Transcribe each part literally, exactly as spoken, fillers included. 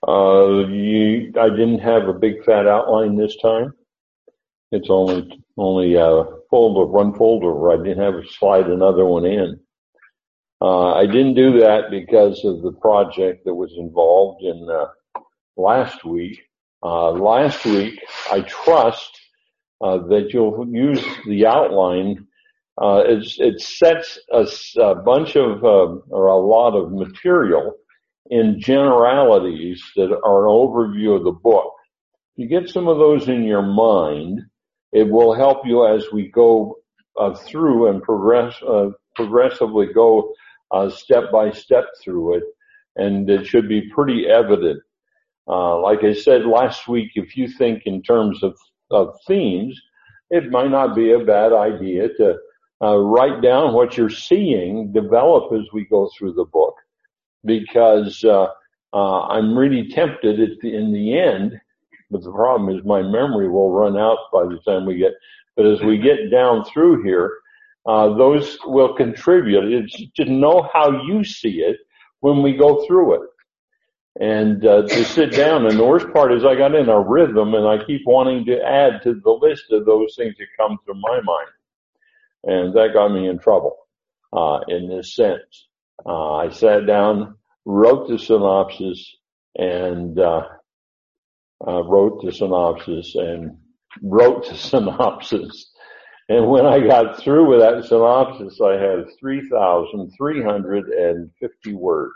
Uh, you, I didn't have a big fat outline this time. It's only only a folder, one folder where I didn't have to slide another one in. Uh, I didn't do that because of the project that was involved in uh, last week. Uh, last week, I trust uh, that you'll use the outline. Uh, it's, it sets a, a bunch of, uh, or a lot of material in generalities that are an overview of the book. You get some of those in your mind, it will help you as we go uh, through and progress, uh, progressively go uh, step by step through it, and it should be pretty evident. Uh, like I said last week, if you think in terms of, of themes, it might not be a bad idea to uh, write down what you're seeing develop as we go through the book, because uh, uh, I'm really tempted at the, in the end, but the problem is my memory will run out by the time we get, but as we get down through here, uh, those will contribute. It's to know how you see it when we go through it. And uh, to sit down, and the worst part is I got in a rhythm and I keep wanting to add to the list of those things that come to my mind. And that got me in trouble, uh, in this sense. Uh, I sat down, wrote the synopsis, and, uh, uh, wrote the synopsis and wrote the synopsis. And when I got through with that synopsis, I had three thousand three hundred fifty words.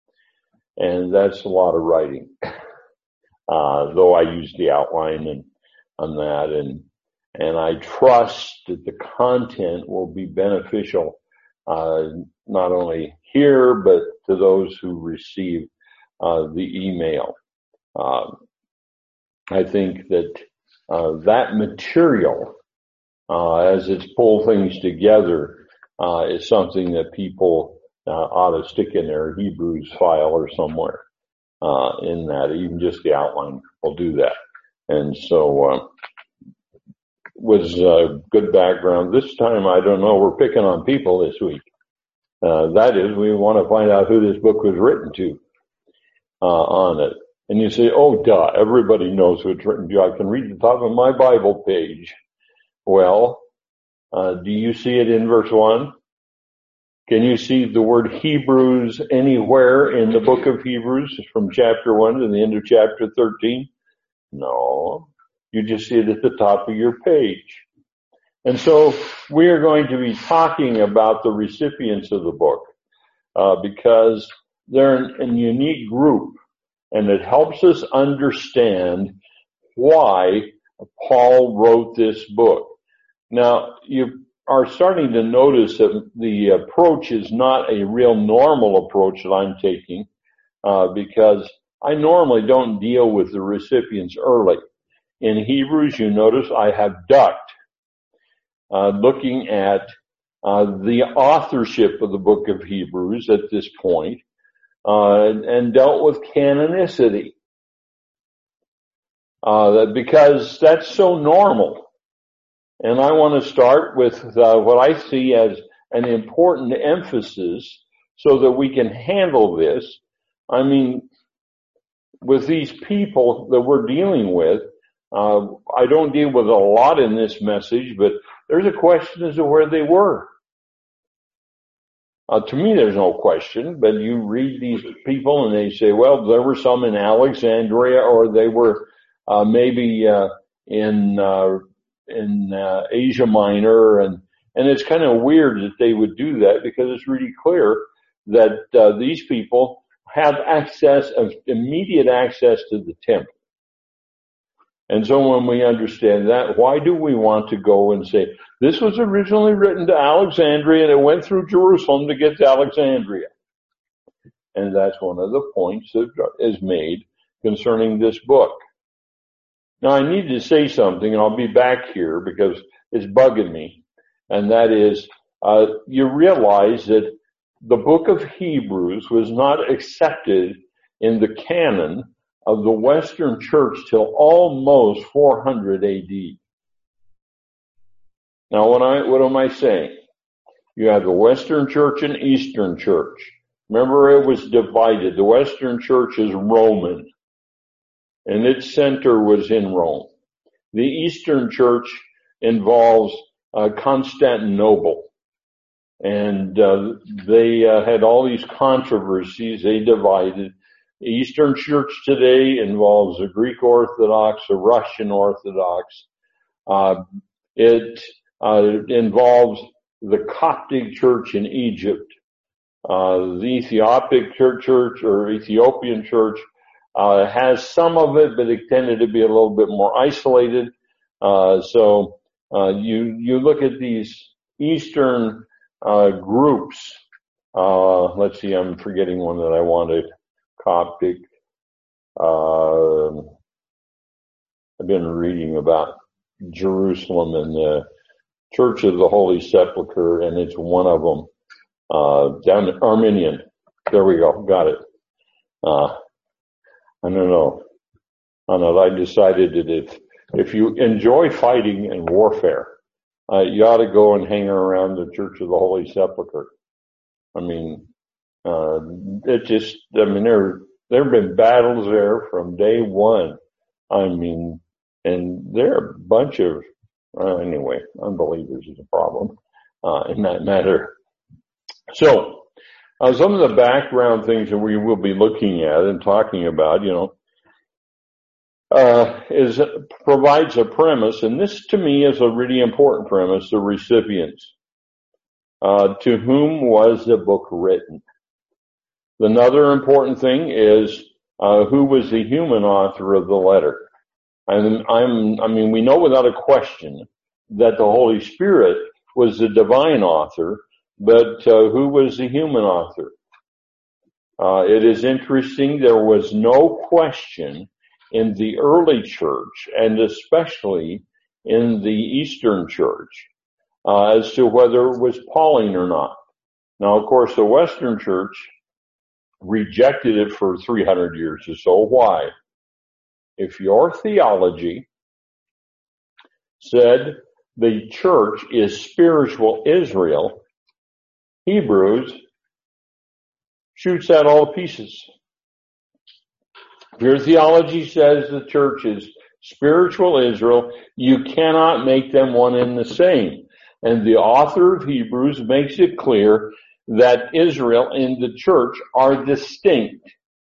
And that's a lot of writing. Uh, though I used the outline and on that, and, and I trust that the content will be beneficial, uh, not only here, but to those who receive, uh, the email. Uh, I think that, uh, that material, uh, as it's pulled things together, uh, is something that people Uh, ought to stick in their Hebrews file or somewhere, uh, in that. Even just the outline will do that. And so, uh, was a good background. This time, I don't know, we're picking on people this week. Uh, that is, we want to find out who this book was written to, uh, on it. And you say, oh, duh, everybody knows who it's written to. I can read the top of my Bible page. Well, uh, do you see it in verse one? Can you see the word Hebrews anywhere in the book of Hebrews from chapter one to the end of chapter thirteen? No. You just see it at the top of your page. And so we are going to be talking about the recipients of the book, uh, because they're a unique group, and it helps us understand why Paul wrote this book. Now, you are starting to notice that the approach is not a real normal approach that I'm taking, uh, because I normally don't deal with the recipients early. In Hebrews, you notice I have ducked, uh, looking at, uh, the authorship of the book of Hebrews at this point, uh, and dealt with canonicity, uh, because that's so normal. And I want to start with uh, what I see as an important emphasis so that we can handle this. I mean, with these people that we're dealing with, uh, I don't deal with a lot in this message, but there's a question as to where they were. Uh, to me, there's no question, but you read these people and they say, well, there were some in Alexandria, or they were uh, maybe uh, in uh in uh, Asia Minor, and and it's kind of weird that they would do that, because it's really clear that uh, these people have access, of immediate access to the temple. And so when we understand that, why do we want to go and say, this was originally written to Alexandria and it went through Jerusalem to get to Alexandria? And that's one of the points that is made concerning this book. Now, I need to say something, and I'll be back here because it's bugging me, and that is, uh, you realize that the book of Hebrews was not accepted in the canon of the Western Church till almost four hundred A D. Now, what, I, what am I saying? You have the Western Church and Eastern Church. Remember, it was divided. The Western Church is Roman. and its center was in Rome. The Eastern Church involves uh, Constantinople, and uh, they uh, had all these controversies. They divided. The Eastern Church today involves the Greek Orthodox, the Russian Orthodox. Uh, it uh, involves the Coptic Church in Egypt, uh, the Ethiopic church or Ethiopian Church. Uh, has some of it, but it tended to be a little bit more isolated. Uh, so, uh, you, you look at these Eastern, uh, groups. Uh, let's see, I'm forgetting one that I wanted. Coptic. Uh, I've been reading about Jerusalem and the Church of the Holy Sepulchre, and it's one of them. Uh, down Arminian. There we go. Got it. Uh, I don't know. I don't know. I decided that if, if you enjoy fighting and warfare, uh, you ought to go and hang around the Church of the Holy Sepulchre. I mean, uh, it just, I mean, there, there have been battles there from day one. I mean, and there are a bunch of, uh, anyway, unbelievers is a problem, uh, in that matter. So, Uh, some of the background things that we will be looking at and talking about, you know, uh, is, provides a premise, and this to me is a really important premise, the recipients. Uh, to whom was the book written? Another important thing is, uh, who was the human author of the letter? And I'm, I mean, we know without a question that the Holy Spirit was the divine author, but uh, who was the human author? Uh, it is interesting, there was no question in the early church, and especially in the Eastern church, uh, as to whether it was Pauline or not. Now, of course, the Western church rejected it for three hundred years or so. Why? If your theology said the church is spiritual Israel, Hebrews shoots that all to pieces. Your theology says the church is spiritual Israel. You cannot make them one and the same. And the author of Hebrews makes it clear that Israel and the church are distinct.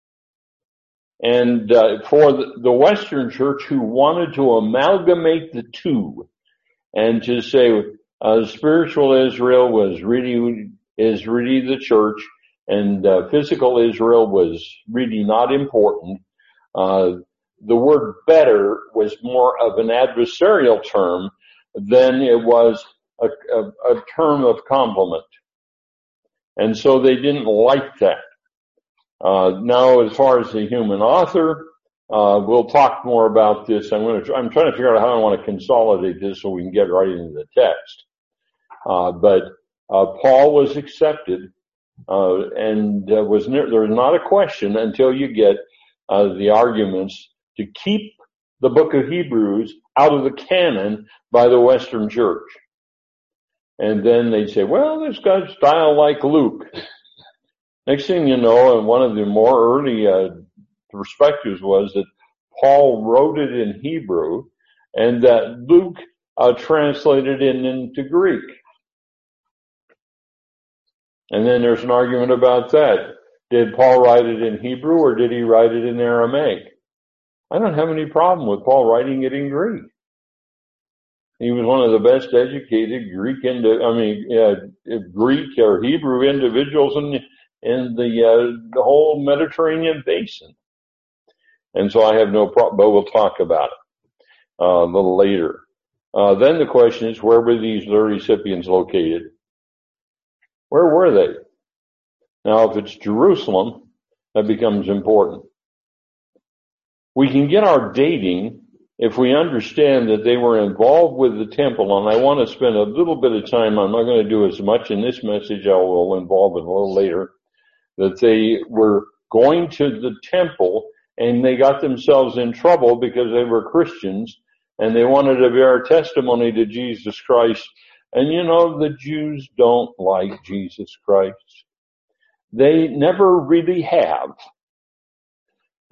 And uh, for the, the Western church who wanted to amalgamate the two and to say uh, spiritual Israel was really is really the church, and uh, physical Israel was really not important. Uh, the word better was more of an adversarial term than it was a, a, a term of compliment. And so they didn't like that. Uh, now, as far as the human author, uh, we'll talk more about this. I'm going to, I'm trying to figure out how I want to consolidate this so we can get right into the text. Uh, but, uh, Paul was accepted, uh, and uh, was ne- there was not a question until you get, uh, the arguments to keep the book of Hebrews out of the canon by the Western church. And then they'd say, well, this guy's style like Luke. Next thing you know, and one of the more early uh, perspectives was that Paul wrote it in Hebrew and that Luke uh, translated it into Greek. And then there's an argument about that. Did Paul write it in Hebrew or did he write it in Aramaic? I don't have any problem with Paul writing it in Greek. He was one of the best educated Greek, indi- I mean, uh, Greek or Hebrew individuals in in the, uh, the whole Mediterranean basin. And so I have no problem, but we'll talk about it, uh, a little later. Uh, then the question is, where were these recipients located? Where were they? Now, if it's Jerusalem, that becomes important. We can get our dating if we understand that they were involved with the temple, and I want to spend a little bit of time, I'm not going to do as much in this message, I will involve it a little later, that they were going to the temple and they got themselves in trouble because they were Christians and they wanted to bear testimony to Jesus Christ. And you know, the Jews don't like Jesus Christ. They never really have.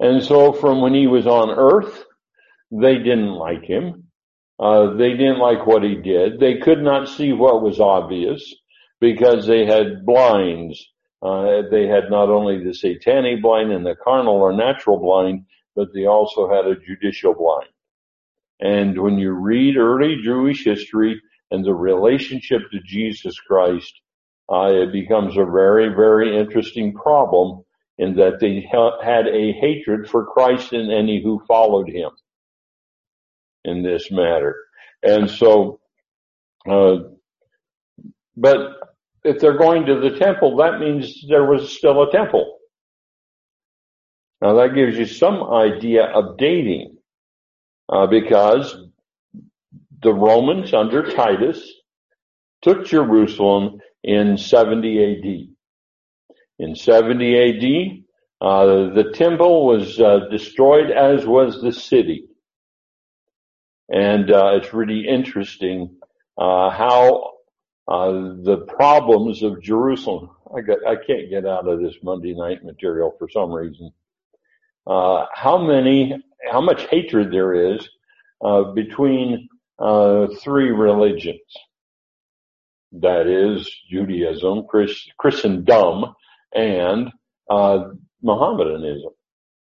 And so from when he was on earth, they didn't like him. Uh, they didn't like what he did. They could not see what was obvious because they had blinds. Uh, they had not only the satanic blind and the carnal or natural blind, but they also had a judicial blind. And when you read early Jewish history and the relationship to Jesus Christ, uh, it becomes a very, very interesting problem in that they ha- had a hatred for Christ and any who followed him in this matter. And so, uh, but if they're going to the temple, that means there was still a temple. Now that gives you some idea of dating, uh, because the Romans under Titus took Jerusalem in seventy A D. In seventy A D, uh, the temple was uh, destroyed, as was the city. And uh, it's really interesting uh, how uh, the problems of Jerusalem. I got, I can't get out of this Monday night material for some reason. Uh, how many, how much hatred there is uh, between uh, three religions. That is Judaism, Christ, Christendom, and uh, Mohammedanism.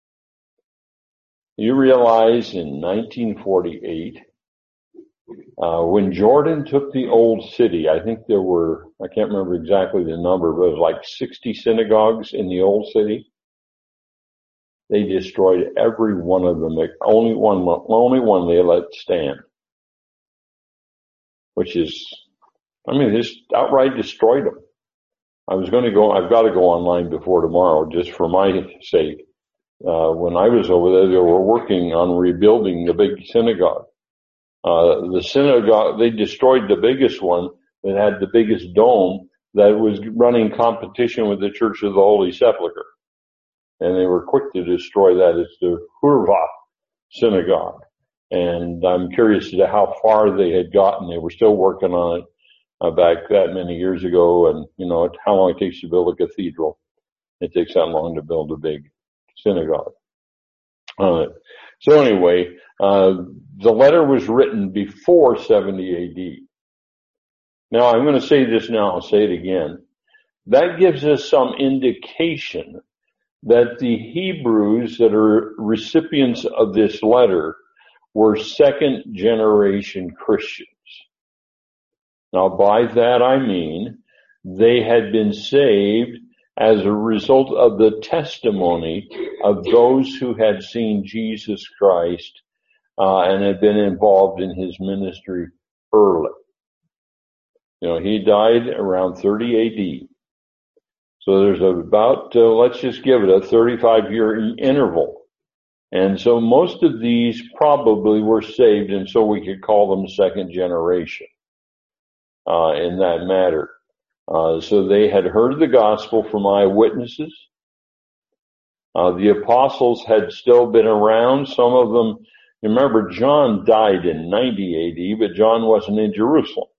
You realize in nineteen forty-eight, uh, when Jordan took the old city, I think there were, I can't remember exactly the number, but it was like sixty synagogues in the old city. They destroyed every one of them. Only one, only one they let stand. Which is, I mean, they just outright destroyed them. I was going to go, I've got to go online before tomorrow, just for my sake. Uh, when I was over there, they were working on rebuilding the big synagogue. Uh, the synagogue, they destroyed the biggest one that had the biggest dome that was running competition with the Church of the Holy Sepulchre. And they were quick to destroy that. It's the Hurva synagogue. And I'm curious as to how far they had gotten. They were still working on it uh, back that many years ago. And, you know, how long it takes to build a cathedral. It takes that long to build a big synagogue. Uh, so anyway, uh, the letter was written before seventy A D. Now I'm going to say this now, I'll say it again. That gives us some indication that the Hebrews that are recipients of this letter were second generation Christians. Now by that I mean they had been saved as a result of the testimony of those who had seen Jesus Christ uh, and had been involved in his ministry early. You know, he died around thirty A D. So there's about, uh, let's just give it a thirty-five year interval. And so most of these probably were saved, and so we could call them second generation uh, in that matter. Uh, so they had heard the gospel from eyewitnesses. Uh, the apostles had still been around. Some of them, remember, John died in ninety A D, but John wasn't in Jerusalem.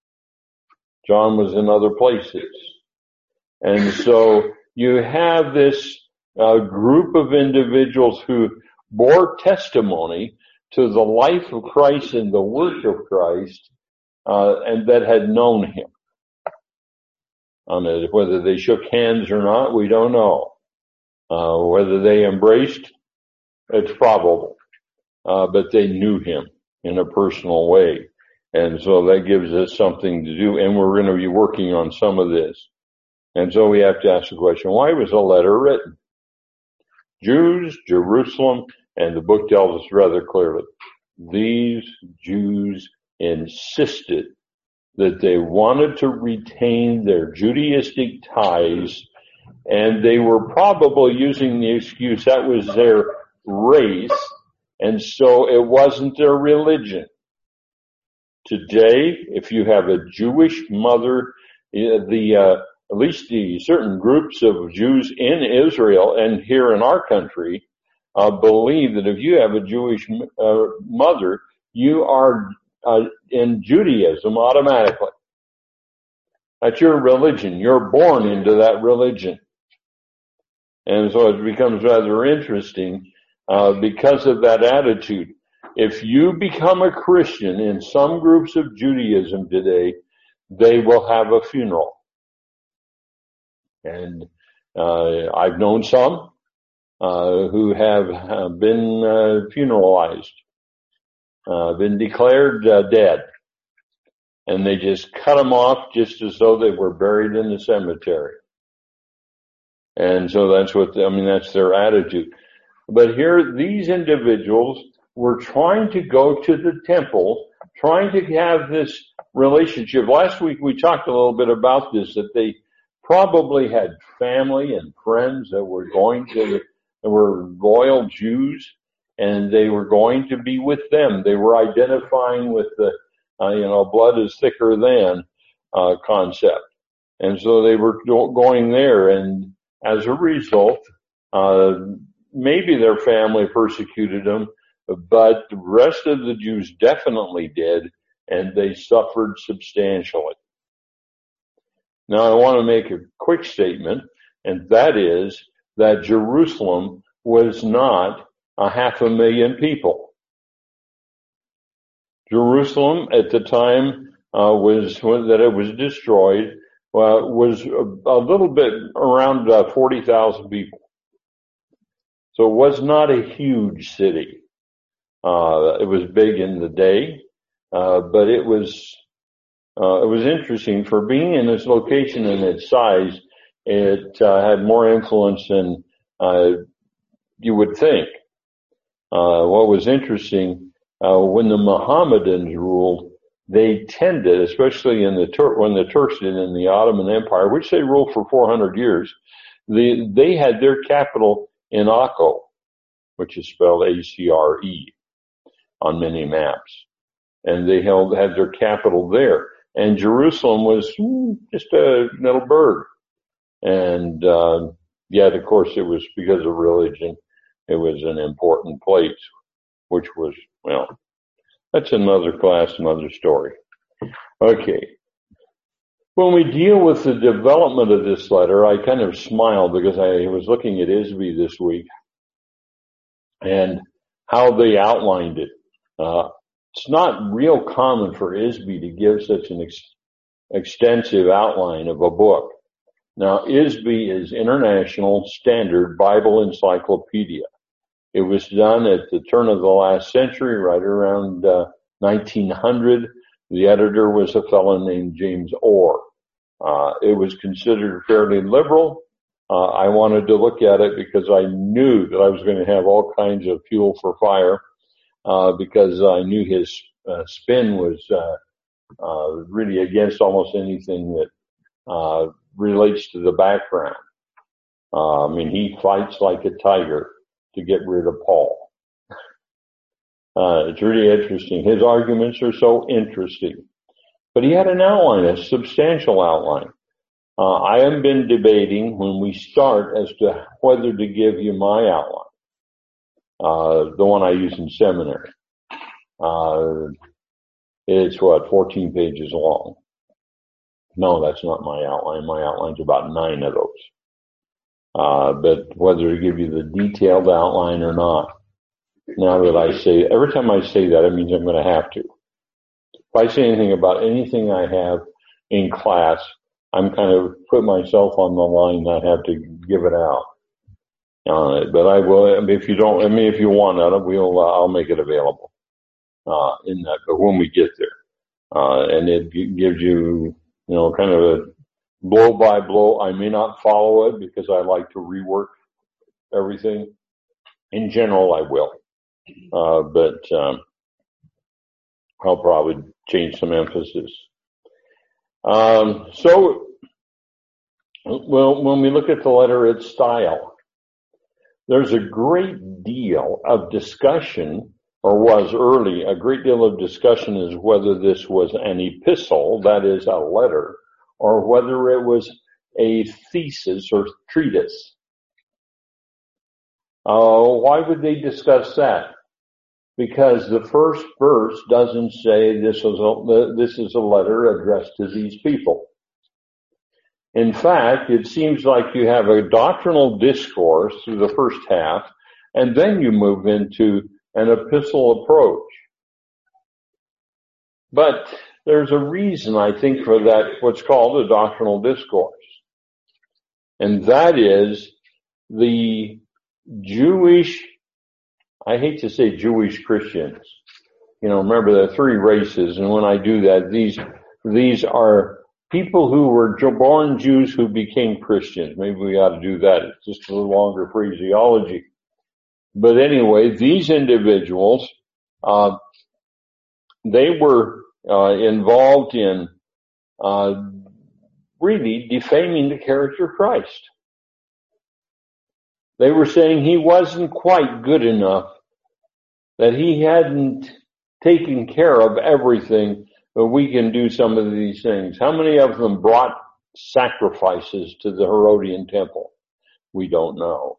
John was in other places. And so you have this uh, group of individuals who bore testimony to the life of Christ and the work of Christ, uh, and that had known him. On it, whether they shook hands or not, we don't know. Uh, whether they embraced, it's probable. Uh, but they knew him in a personal way. And so that gives us something to do, and we're going to be working on some of this. And so we have to ask the question, why was a letter written? Jews, Jerusalem, and the book tells us rather clearly, these Jews insisted that they wanted to retain their Judaistic ties, and they were probably using the excuse that was their race, and so it wasn't their religion. Today, if you have a Jewish mother, the uh, at least the certain groups of Jews in Israel and here in our country uh, believe that if you have a Jewish uh, mother, you are uh, in Judaism automatically. That's your religion. You're born into that religion. And so it becomes rather interesting uh, because of that attitude. If you become a Christian in some groups of Judaism today, they will have a funeral. And uh, I've known some uh, who have uh, been uh, funeralized, uh, been declared uh, dead. And they just cut them off just as though they were buried in the cemetery. And so that's what, I mean, that's their attitude. But here, these individuals were trying to go to the temple, trying to have this relationship. Last week we talked a little bit about this, that they probably had family and friends that were going to, that were loyal Jews, and they were going to be with them. They were identifying with the, uh, you know, blood is thicker than, uh, concept. And so they were going there, and as a result, uh, maybe their family persecuted them, but the rest of the Jews definitely did, and they suffered substantially. Now I want to make a quick statement, and that is that Jerusalem was not a half a million people. Jerusalem at the time uh, was that it was destroyed uh, was a, a little bit around uh, forty thousand people. So it was not a huge city. Uh, it was big in the day, uh, but it was uh, it was interesting for being in its location and its size. It uh, had more influence than uh, you would think. Uh, what was interesting, uh, when the Mohammedans ruled, they tended, especially in the Tur- when the Turks did in the Ottoman Empire, which they ruled for four hundred years, they, they had their capital in Akko, which is spelled A C R E on many maps. And they held, had their capital there. And Jerusalem was just a little burg. And, uh, yet, of course, it was because of religion. It was an important place, which was, well, that's another class, another story. Okay. When we deal with the development of this letter, I kind of smiled because I was looking at Isby this week and how they outlined it. Uh, it's not real common for Isby to give such an ex- extensive outline of a book. Now, Isby is International Standard Bible Encyclopedia. It was done at the turn of the last century, right around uh, nineteen hundred. The editor was a fellow named James Orr. Uh, it was considered fairly liberal. Uh, I wanted to look at it because I knew that I was going to have all kinds of fuel for fire, uh, because I knew his uh, spin was uh, uh, really against almost anything that uh, relates to the background. Uh, I mean, he fights like a tiger to get rid of Paul. Uh, it's really interesting. His arguments are so interesting. But he had an outline, a substantial outline. Uh, I have been debating when we start as to whether to give you my outline, uh, the one I use in seminary. Uh, it's what, fourteen pages long. No, that's not my outline. My outline's about nine of those. Uh, but whether to give you the detailed outline or not, now that I say, every time I say that, it means I'm going to have to. If I say anything about anything I have in class, I'm kind of put myself on the line that I have to give it out on it. But I will, I mean, if you don't, I mean, if you want it, we'll, uh, I'll make it available, uh, in that, but when we get there, uh, and it gives you, you know, kind of a blow by blow. I may not follow it because I like to rework everything. In general, I will. Uh, but, um, I'll probably change some emphasis. Um, so, well, when we look at the letter, its style, there's a great deal of discussion, or was early, a great deal of discussion as whether this was an epistle, that is a letter, or whether it was a thesis or treatise. Uh, why would they discuss that? Because the first verse doesn't say this is a, this is a letter addressed to these people. In fact, it seems like you have a doctrinal discourse through the first half, and then you move into an epistle approach. But there's a reason, I think, for that, what's called a doctrinal discourse. And that is the Jewish, I hate to say Jewish Christians. You know, remember there are three races, and when I do that, these, these are people who were born Jews who became Christians. Maybe we ought to do that. It's just a little longer phraseology. But anyway, these individuals, uh, they were uh, involved in uh, really defaming the character of Christ. They were saying he wasn't quite good enough, that he hadn't taken care of everything, but we can do some of these things. How many of them brought sacrifices to the Herodian temple? We don't know.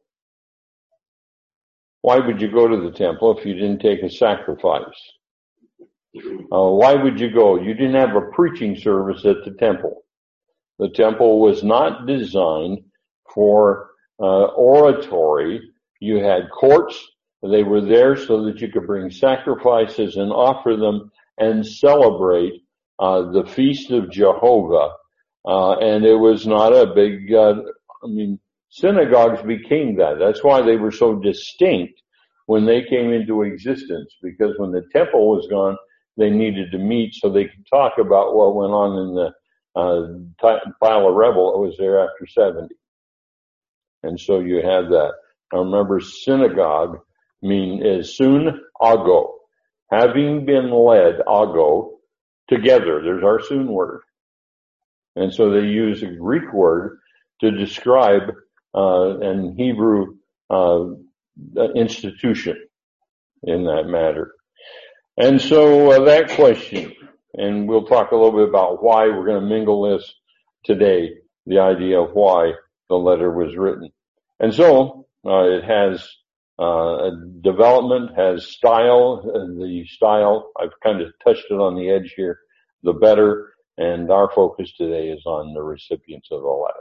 Why would you go to the temple if you didn't take a sacrifice? Uh, why would you go? You didn't have a preaching service at the temple. The temple was not designed for uh, oratory. You had courts. They were there so that you could bring sacrifices and offer them and celebrate uh, the feast of Jehovah. Uh, and it was not a big, uh, I mean, synagogues became that. That's why they were so distinct when they came into existence, because when the temple was gone, they needed to meet so they could talk about what went on in the uh, pile of rubble that was there after seventy. And so you have that. Now remember, synagogue mean is soon ago, having been led ago together. There's our soon word. And so they use a Greek word to describe uh, an Hebrew uh, institution in that matter. And so uh, that question, and we'll talk a little bit about why we're going to mingle this today, the idea of why the letter was written. And so uh, it has uh, a development, has style, and the style, I've kind of touched it on the edge here, the better, and our focus today is on the recipients of the letter.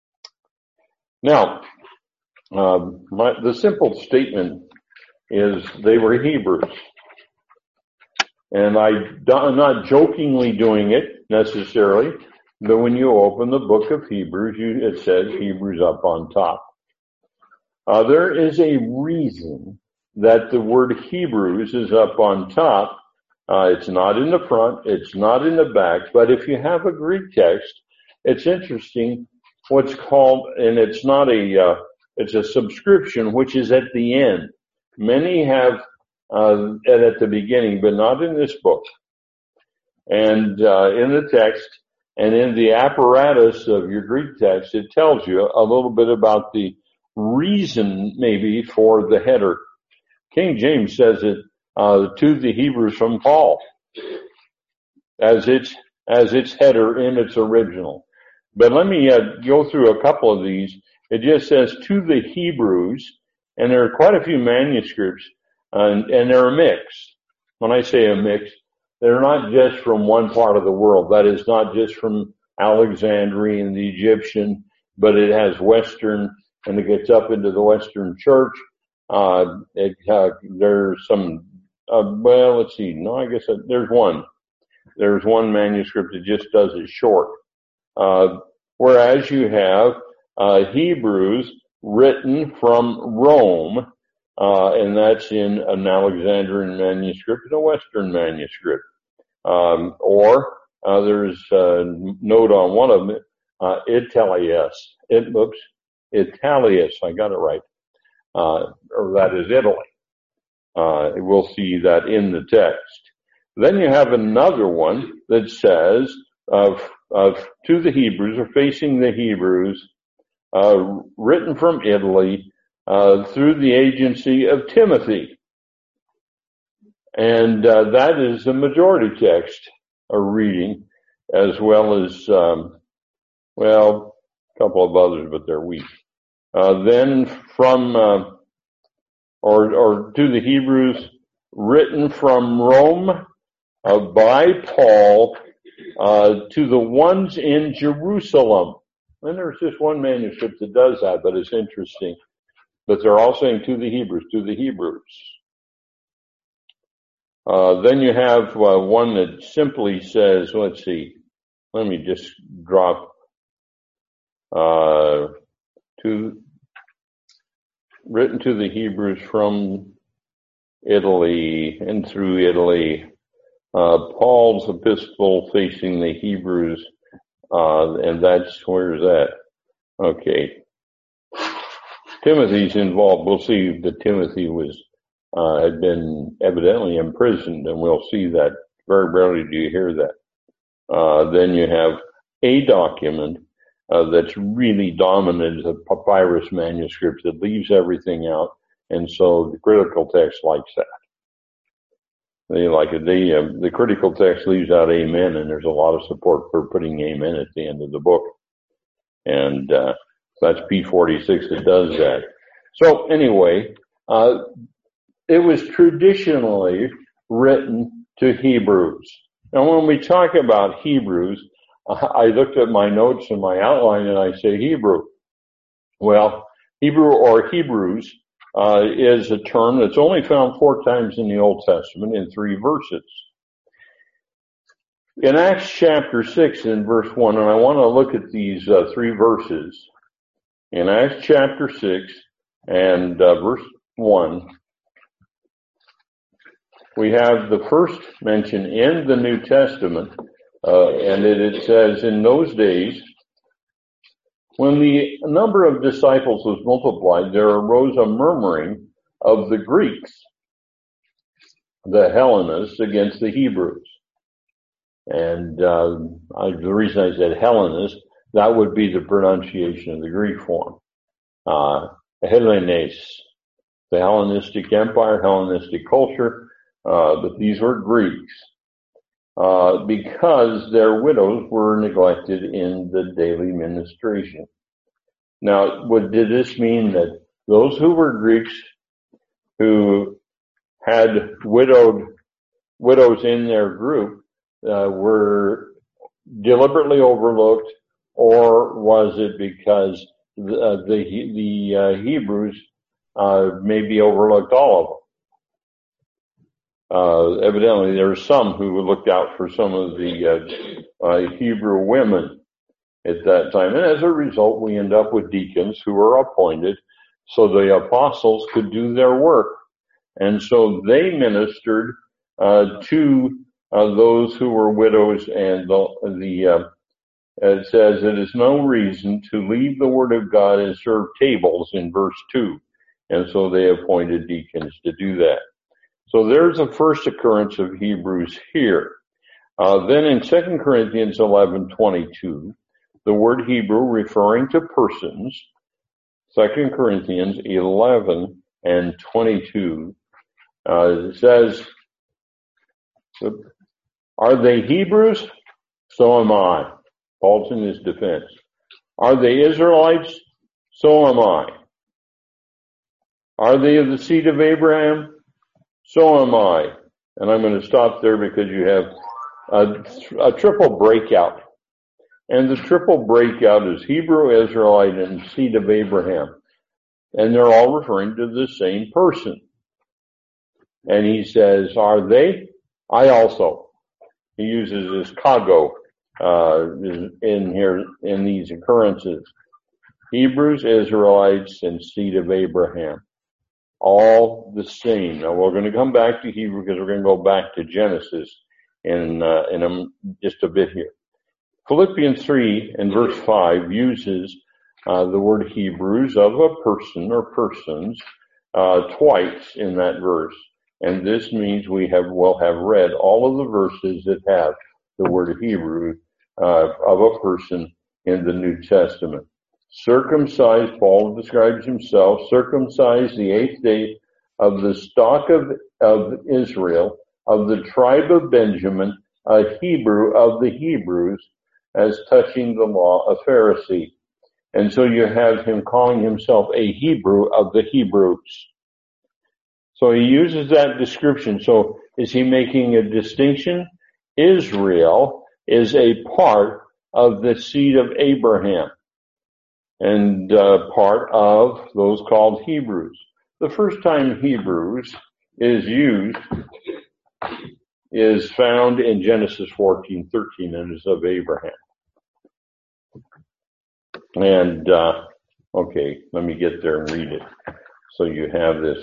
Now, um, my, the simple statement is they were Hebrews. And I, I'm not jokingly doing it necessarily, but when you open the book of Hebrews, you, it says Hebrews up on top. Uh, there is a reason that the word Hebrews is up on top. Uh, it's not in the front, it's not in the back, but if you have a Greek text, it's interesting what's called, and it's not a, uh, it's a subscription, which is at the end. Many have Uh, and at the beginning, but not in this book. And uh, in the text and in the apparatus of your Greek text, it tells you a little bit about the reason maybe for the header. King James says it uh, to the Hebrews from Paul as its as its header in its original. But let me uh, go through a couple of these. It just says to the Hebrews, and there are quite a few manuscripts. And, and they're a mix. When I say a mix, they're not just from one part of the world. That is not just from Alexandria and the Egyptian, but it has Western, and it gets up into the Western Church. Uh, it, uh, there's some, uh, well, let's see. No, I guess uh, there's one. There's one manuscript that just does it short. Uh, whereas you have, uh, Hebrews written from Rome, Uh, and that's in an Alexandrian manuscript and a Western manuscript. Um, or, uh, there's a note on one of them, uh, Italius. It looks, Italius, I got it right. Uh, or that is Italy. Uh, we'll see that in the text. Then you have another one that says, of, of, to the Hebrews, or facing the Hebrews, uh, written from Italy, Uh, through the agency of Timothy. And uh, that is the majority text of reading, as well as, um, well, a couple of others, but they're weak. Uh, then from, uh, or, or to the Hebrews, written from Rome uh, by Paul uh, to the ones in Jerusalem. And there's just one manuscript that does that, but it's interesting. but they're all saying to the Hebrews, to the Hebrews. Uh, then you have uh, one that simply says, let's see, let me just drop uh, to written to the Hebrews from Italy and through Italy. Uh, Paul's epistle facing the Hebrews, uh, and that's, where's that? Okay. Timothy's involved. We'll see that Timothy was, uh, had been evidently imprisoned, and we'll see that. Very rarely do you hear that. Uh, then you have a document, uh, that's really dominant, a papyrus manuscript that leaves everything out, and so the critical text likes that. They like it. They, uh, the critical text leaves out amen, and there's a lot of support for putting amen at the end of the book. And, uh, that's P forty-six that does that. So anyway, uh, it was traditionally written to Hebrews. Now when we talk about Hebrews, I looked at my notes and my outline and I say Hebrew. Well, Hebrew or Hebrews uh, is a term that's only found four times in the Old Testament in three verses. In Acts chapter six in verse one, and I want to look at these uh, three verses. In Acts chapter six and uh, verse one, we have the first mention in the New Testament, uh, and it, it says, in those days, when the number of disciples was multiplied, there arose a murmuring of the Greeks, the Hellenists, against the Hebrews. And uh, I, the reason I said Hellenist, that would be the pronunciation of the Greek form. Uh, Hellenes, the Hellenistic Empire, Hellenistic culture, uh, but these were Greeks, uh, because their widows were neglected in the daily ministration. Now, what did this mean? That those who were Greeks who had widowed, widows in their group, uh, were deliberately overlooked, or was it because the, uh, the, the uh, Hebrews uh, maybe overlooked all of them? Uh, evidently there were some who looked out for some of the uh, uh, Hebrew women at that time. And as a result, we end up with deacons who are appointed so the apostles could do their work. And so they ministered uh, to uh, those who were widows, and the, the uh, it says it is no reason to leave the word of God and serve tables in verse two. And so they appointed deacons to do that. So there's the first occurrence of Hebrews here. Uh, then in Second Corinthians eleven twenty-two, the word Hebrew referring to persons, Second Corinthians eleven and twenty-two, uh, says, are they Hebrews? So am I. Paul's in his defense. Are they Israelites? So am I. Are they of the seed of Abraham? So am I. And I'm going to stop there because you have a, a triple breakout. And the triple breakout is Hebrew, Israelite, and seed of Abraham. And they're all referring to the same person. And he says, are they? I also. He uses this kago uh, in here, in these occurrences. Hebrews, Israelites, and seed of Abraham. All the same. Now we're going to come back to Hebrew because we're going to go back to Genesis in, uh, in a, just a bit here. Philippians three and verse five uses uh, the word Hebrews of a person or persons uh, twice in that verse. And this means we have will have read all of the verses that have the word Hebrew uh, of a person in the New Testament. Circumcised, Paul describes himself, circumcised the eighth day of the stock of, of Israel, of the tribe of Benjamin, a Hebrew of the Hebrews, as touching the law, a Pharisee. And so you have him calling himself a Hebrew of the Hebrews. So he uses that description. So is he making a distinction? Israel is a part of the seed of Abraham. and uh, part of those called Hebrews. The first time Hebrews is used is found in Genesis fourteen thirteen, and is of Abraham. And, uh, okay, let me get there and read it. So you have this.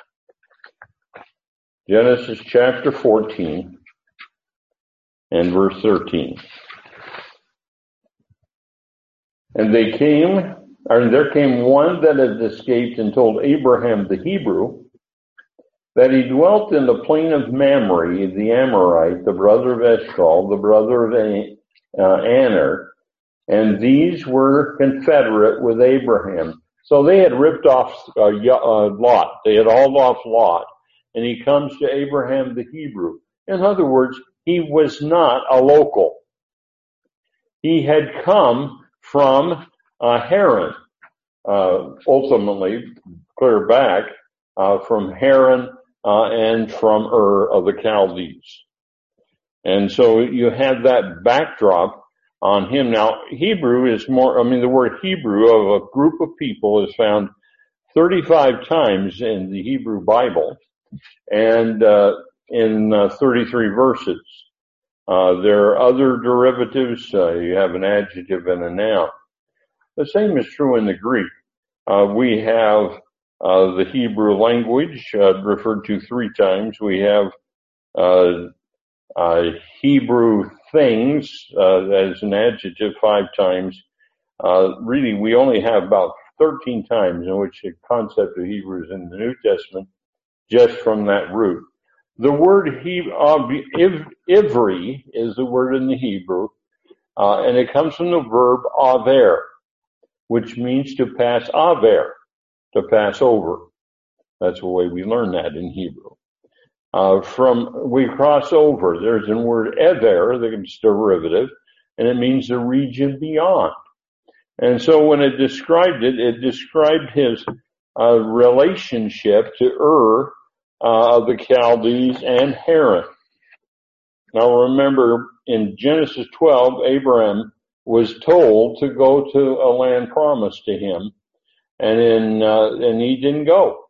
Genesis chapter fourteen and verse thirteen. And they came, or there came one that had escaped and told Abraham the Hebrew that he dwelt in the plain of Mamre, the Amorite, the brother of Eshcol, the brother of uh, Aner, and these were confederate with Abraham. So they had ripped off uh, uh, Lot. They had hauled off Lot. And he comes to Abraham the Hebrew. In other words, he was not a local. He had come from uh, Haran, uh, ultimately, clear back, uh, from Haran uh, and from Ur of the Chaldees. And so you have that backdrop on him. Now, Hebrew is more, I mean, the word Hebrew of a group of people is found thirty-five times in the Hebrew Bible, and uh, in uh, thirty-three verses. Uh, there are other derivatives. Uh, you have an adjective and a noun. The same is true in the Greek. Uh, we have uh, the Hebrew language uh, referred to three times. We have uh, uh, Hebrew things uh, as an adjective five times. Uh, really, we only have about thirteen times in which the concept of Hebrew is in the New Testament, just from that root. The word he, uh, iv, ivri is the word in the Hebrew, uh, and it comes from the verb aver, which means to pass aver, to pass over. That's the way we learn that in Hebrew. Uh, from, we cross over. There's a word ever, that's derivative, and it means the region beyond. And so when it described it, it described his uh, relationship to Ur uh, of the Chaldees and Haran. Now remember, in Genesis twelve, Abraham was told to go to a land promised to him, and in uh, and he didn't go.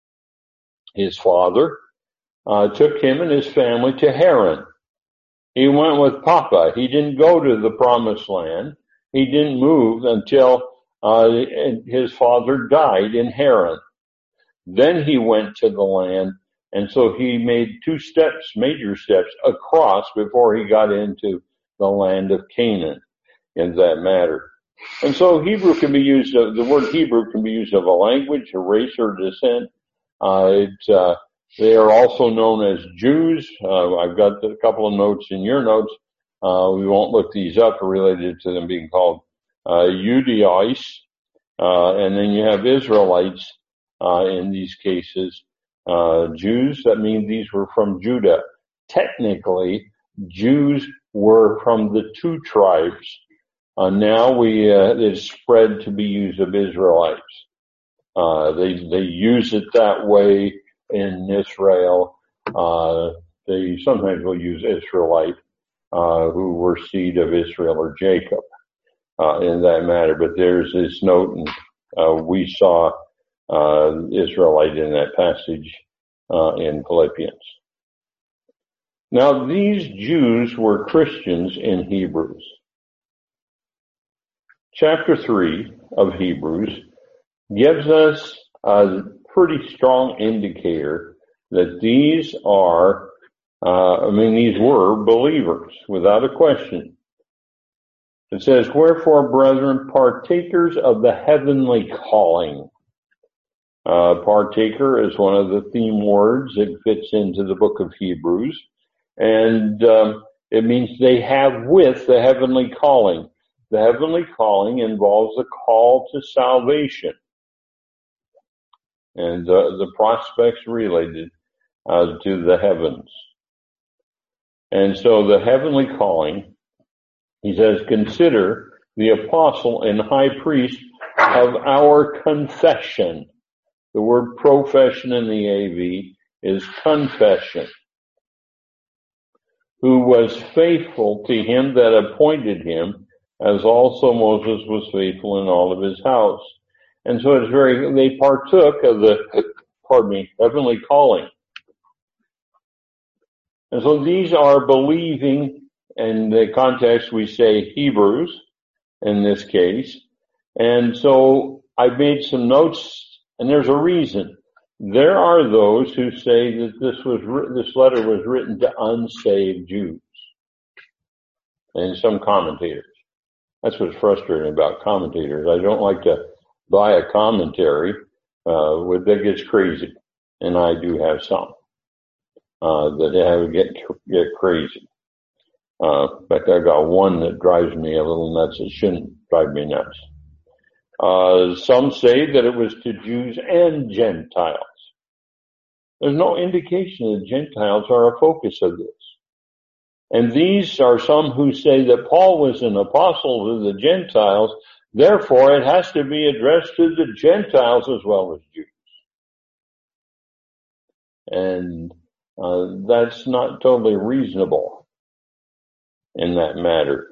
His father uh, took him and his family to Haran. He went with Papa. He didn't go to the promised land. He didn't move until uh, his father died in Haran. Then he went to the land, and so he made two steps, major steps, across before he got into the land of Canaan, in that matter. And so Hebrew can be used, uh, the word Hebrew can be used of a language, a race, or descent. Uh, it, uh, they are also known as Jews. Uh, I've got a couple of notes in your notes. Uh, we won't look these up related to them being called uh, Judaites. Uh, and then you have Israelites uh, in these cases. Uh, Jews, that means these were from Judah. Technically, Jews were from the two tribes. Uh, now we, uh, it's spread to be used of Israelites. Uh, they, they use it that way in Israel. Uh, they sometimes will use Israelite, uh, who were seed of Israel or Jacob, uh, in that matter. But there's this note, and, uh, we saw, uh, Israelite in that passage, uh, in Philippians. Now, these Jews were Christians in Hebrews. Chapter three of Hebrews gives us a pretty strong indicator that these are, uh, I mean, these were believers, without a question. It says, wherefore, brethren, partakers of the heavenly calling. Uh, partaker is one of the theme words that fits into the book of Hebrews. And um, it means they have with the heavenly calling. The heavenly calling involves a call to salvation and uh, the prospects related uh, to the heavens. And so the heavenly calling, he says, consider the apostle and high priest of our confession. The word profession in the A V is confession. Who was faithful to him that appointed him, as also Moses was faithful in all of his house. And so it's very, they partook of the, pardon me, heavenly calling. And so these are believing, in the context we say Hebrews in this case. And so I made some notes, and there's a reason. There are those who say that this was this letter was written to unsaved Jews, and some commentators. That's what's frustrating about commentators. I don't like to buy a commentary uh, that gets crazy, and I do have some uh, that have get get crazy. Uh, in fact, I got one that drives me a little nuts. It shouldn't drive me nuts. Uh, some say that it was to Jews and Gentiles. There's no indication that Gentiles are a focus of this. And these are some who say that Paul was an apostle to the Gentiles, therefore it has to be addressed to the Gentiles as well as Jews. And uh, that's not totally reasonable in that matter.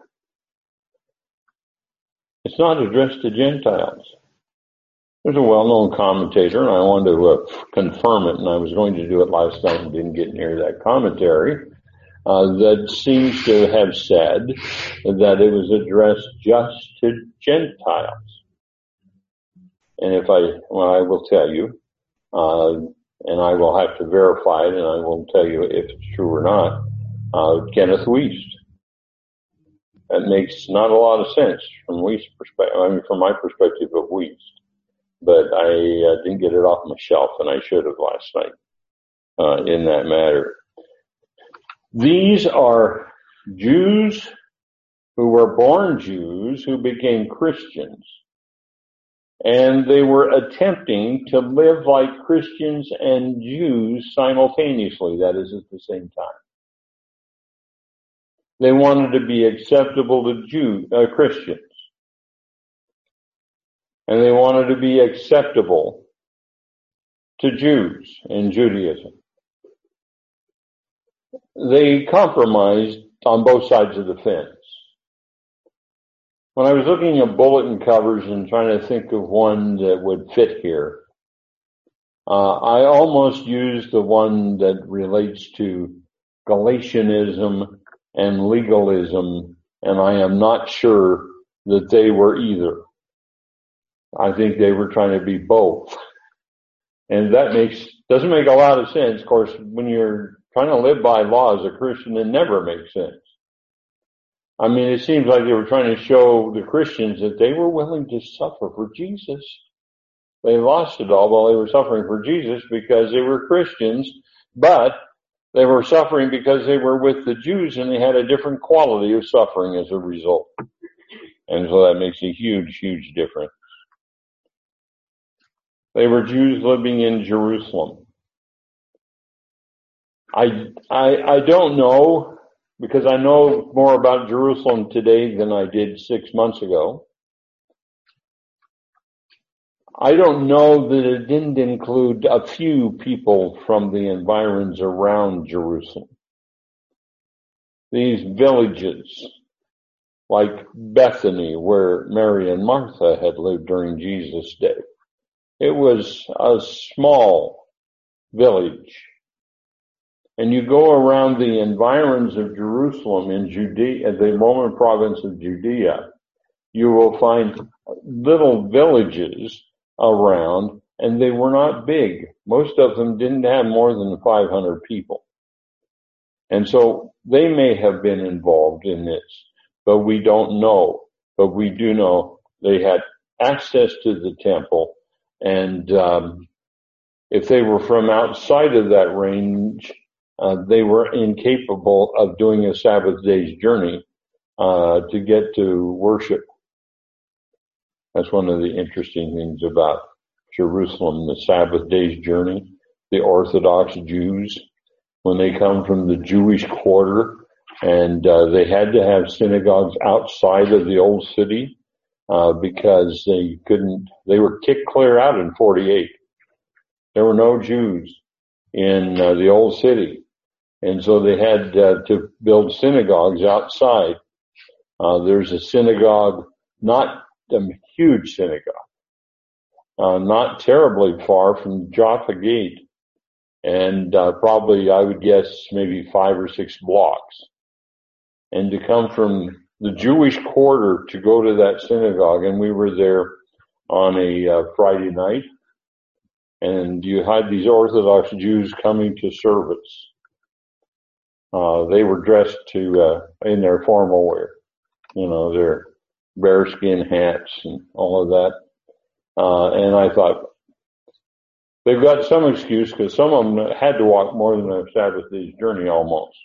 It's not addressed to Gentiles. There's a well-known commentator, and I wanted to uh, confirm it, and I was going to do it last night and didn't get near that commentary, uh, that seems to have said that it was addressed just to Gentiles. And if I, well, I will tell you, uh, and I will have to verify it, and I will tell you if it's true or not, uh, Kenneth Wuest. That makes not a lot of sense from Wuest's perspective. I mean, from my perspective of Wuest, but I uh, didn't get it off my shelf, and I should have last night. Uh, in that matter, these are Jews who were born Jews who became Christians, and they were attempting to live like Christians and Jews simultaneously. That is, at the same time. They wanted to be acceptable to Jew, uh, Christians. And they wanted to be acceptable to Jews in Judaism. They compromised on both sides of the fence. When I was looking at bulletin covers and trying to think of one that would fit here, uh, I almost used the one that relates to Galatianism and legalism, and I am not sure that they were either. I think they were trying to be both. And that makes, doesn't make a lot of sense. Of course, when you're trying to live by law as a Christian, it never makes sense. I mean, it seems like they were trying to show the Christians that they were willing to suffer for Jesus. They lost it all while they were suffering for Jesus because they were Christians, but they were suffering because they were with the Jews and they had a different quality of suffering as a result. And so that makes a huge, huge difference. They were Jews living in Jerusalem. I, I, I don't know, because I know more about Jerusalem today than I did six months ago. I don't know that it didn't include a few people from the environs around Jerusalem. These villages, like Bethany, where Mary and Martha had lived during Jesus' day. It was a small village. And you go around the environs of Jerusalem in Judea, the Roman province of Judea, you will find little villages around, and they were not big. Most of them didn't have more than five hundred people. And so they may have been involved in this, but we don't know. But we do know they had access to the temple, and um, if they were from outside of that range, uh, they were incapable of doing a Sabbath day's journey uh, to get to worship. That's one of the interesting things about Jerusalem, the Sabbath day's journey. The Orthodox Jews, when they come from the Jewish quarter, and uh, they had to have synagogues outside of the old city uh, because they couldn't, they were kicked clear out in forty-eight. There were no Jews in uh, the old city, and so they had uh, to build synagogues outside Uh, there's a synagogue, not a huge synagogue, uh, not terribly far from Jaffa Gate, and uh, probably, I would guess, maybe five or six blocks. And to come from the Jewish quarter to go to that synagogue, and we were there on a uh, Friday night, and you had these Orthodox Jews coming to service. Uh, they were dressed to, uh, in their formal wear, you know, their bearskin hats and all of that. Uh, and I thought, they've got some excuse because some of them had to walk more than a Sabbath day's journey almost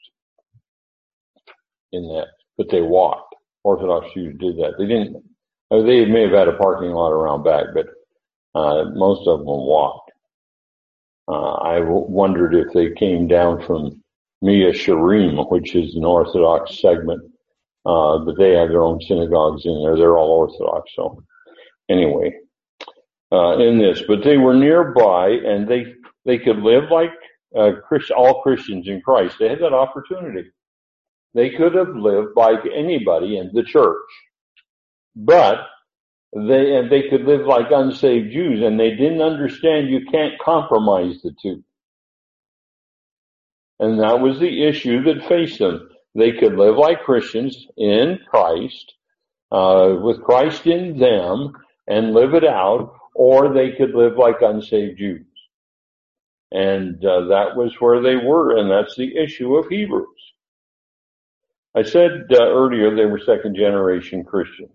in that, but they walked. Orthodox Jews did that. They didn't, they may have had a parking lot around back, but, uh, most of them walked. Uh, I w- wondered if they came down from Mea Shearim, which is an Orthodox segment, uh, but they have their own synagogues in there. They're all Orthodox. So anyway, uh, in this, but they were nearby and they, they could live like, uh, Christ, all Christians in Christ. They had that opportunity. They could have lived like anybody in the church, but they, and they could live like unsaved Jews, and they didn't understand you can't compromise the two. And that was the issue that faced them. They could live like Christians in Christ, uh, with Christ in them and live it out, or they could live like unsaved Jews. And uh, that was where they were, and that's the issue of Hebrews. I said uh, earlier they were second generation Christians.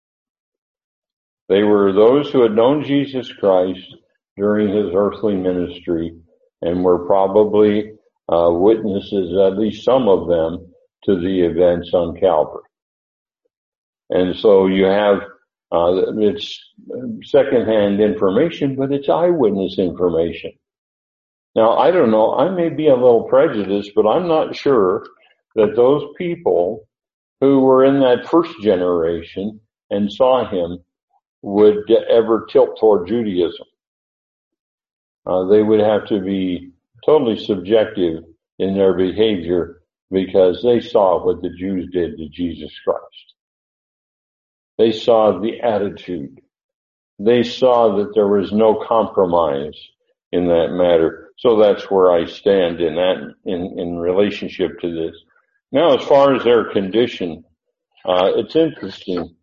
They were those who had known Jesus Christ during his earthly ministry and were probably uh, witnesses, at least some of them, to the events on Calvary. And so you have, uh, it's secondhand information, but it's eyewitness information. Now, I don't know, I may be a little prejudiced, but I'm not sure that those people who were in that first generation and saw him would ever tilt toward Judaism. Uh, they would have to be totally subjective in their behavior because they saw what the Jews did to Jesus Christ. They saw the attitude. They saw that there was no compromise in that matter. So that's where I stand in that, in, in relationship to this. Now, as far as their condition, uh, it's interesting.